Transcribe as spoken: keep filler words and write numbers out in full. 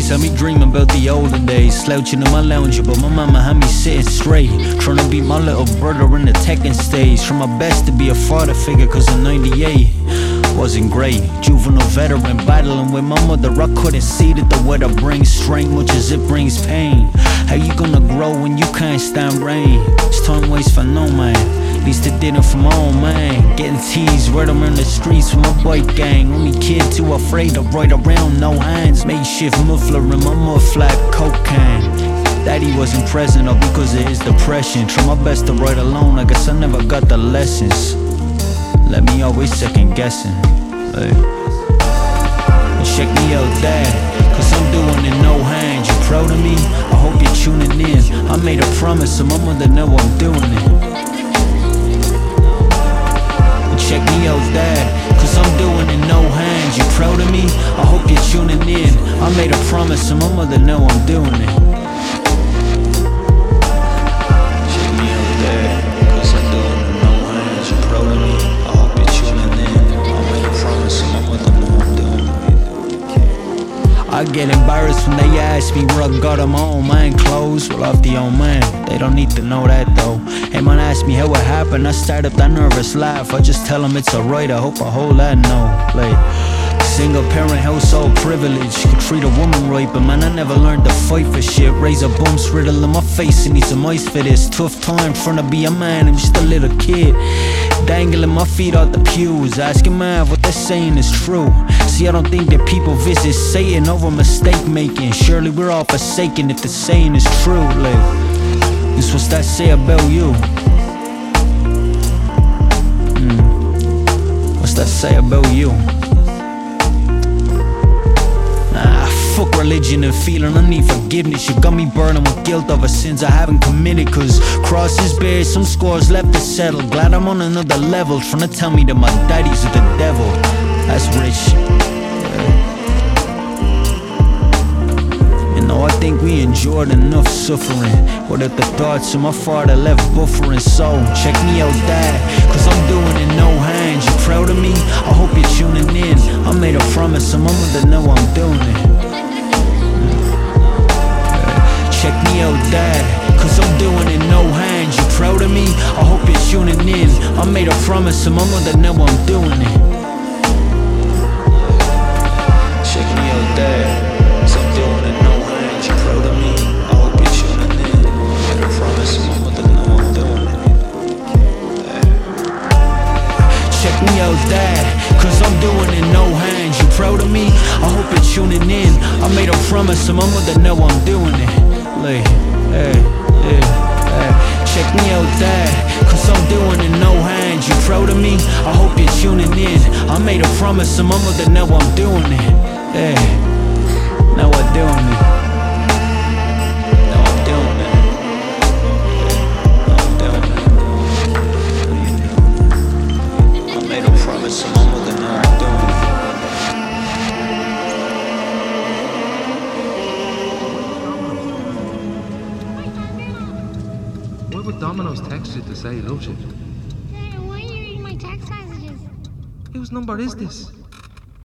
Tell me dreaming about the older days, slouching in my lounger, but my mama had me sitting straight, trying to beat my little brother in the Tekken stage. Try my best to be a father figure, cause in ninety-eight wasn't great. Juvenile veteran, battling with my mother, I couldn't see that the weather brings strength much as it brings pain. How you gonna grow when you can't stand rain? It's time waits for no man, at least it didn't for my own man. Getting teased, word around the streets from my bike gang. Only kid too afraid to ride around, no hands. Makeshift muffler in my mud flat cocaine. Daddy wasn't present all because of his depression. Try my best to ride alone, I guess I never got the lessons. Let me always second guessing, hey. And check me out, dad, cause I'm doing it no hands. You proud of me? I hope you're tuning in. I made a promise so my mother know I'm doing it. And check me out, dad, cause I'm doing it no hands. You proud of me? I hope you're tuning in. I made a promise so my mother know I'm doing it. I get embarrassed when they ask me where I got them on. I ain't clothes, well off the old man. They don't need to know that though. Hey man, ask me how it happened, I start up that nervous laugh. I just tell them it's alright, I hope I hold that no. Like, single parent household privilege, could treat a woman right, but man I never learned to fight for shit. Raise a bumps riddle in my face and need some ice for this. Tough time trying to be a man, I'm just a little kid, dangling my feet out the pews, asking man what they're saying is true. See, I don't think that people visit Satan over mistake making. Surely we're all forsaken if the saying is true. Like, this what's that say about you? Mm. What's that say about you? Nah, fuck religion and feeling I need forgiveness. You got me burning with guilt over sins I haven't committed. Cause crosses bare, some scores left to settle. Glad I'm on another level, trying to tell me that my daddy's the devil. That's rich. You know, I think we endured enough suffering without the thoughts of my father left buffering. So, check me out, dad, cause I'm doing it no hands. You proud of me? I hope you're tuning in. I made a promise, so my mother know I'm doing it. Check me out, dad, cause I'm doing it no hands. You proud of me? I hope you're tuning in. I made a promise, so my mother know I'm doing it. Check me out, dad, cause I'm doing it no hands. You proud of me? I hope you're tuning in. I made a promise, so my mother know I'm doing it. Check me out, dad, cause I'm doing it no hands. You proud of me? I hope you're tuning in. I made a promise, so my mother know I'm doing it. Like, hey, yeah, hey. Check me out, dad, cause I'm doing it no hands. You proud of me? I hope you're tuning in. I made a promise, so my mother know I'm doing it. Hey, now I'm doing it. Now I'm doing it. Now I'm doing it. I made a promise, so my mother know I'm doing it. Why would Domino's text you to say he loves you? Hey, why are you reading my text messages? Whose number is this?